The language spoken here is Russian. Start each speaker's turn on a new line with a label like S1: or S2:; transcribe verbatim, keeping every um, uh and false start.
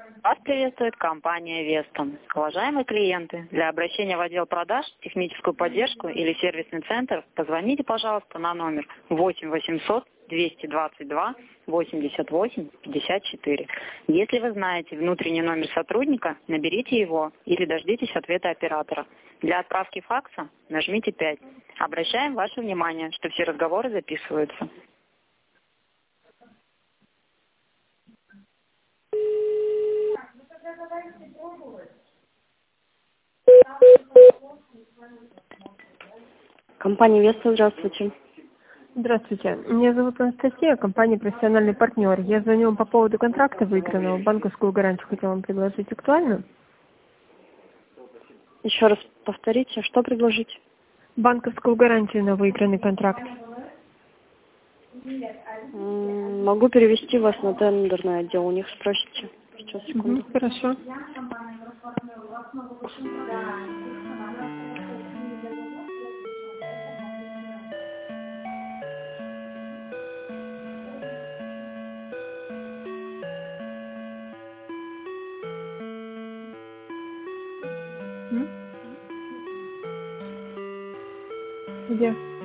S1: Вас приветствует компания Вестон. Уважаемые клиенты, для обращения в отдел продаж, техническую поддержку или сервисный центр позвоните, пожалуйста, на номер восемь восемьсот двести двадцать два восемьдесят восемь пятьдесят четыре. Если вы знаете внутренний номер сотрудника, наберите его или дождитесь ответа оператора. Для отправки факса нажмите пять. Обращаем ваше внимание, что все разговоры записываются. Компания Веста, здравствуйте.
S2: Здравствуйте. Меня зовут Анастасия, компания «Профессиональный партнер». Я звоню вам по поводу контракта выигранного. Банковскую гарантию хотела вам предложить. Актуально?
S1: Еще раз повторите, что предложить?
S2: Банковскую гарантию на выигранный контракт.
S1: М, Могу перевести вас на тендерный отдел, у них спросите. Сейчас, секунду.
S2: Угу, хорошо. М? Где?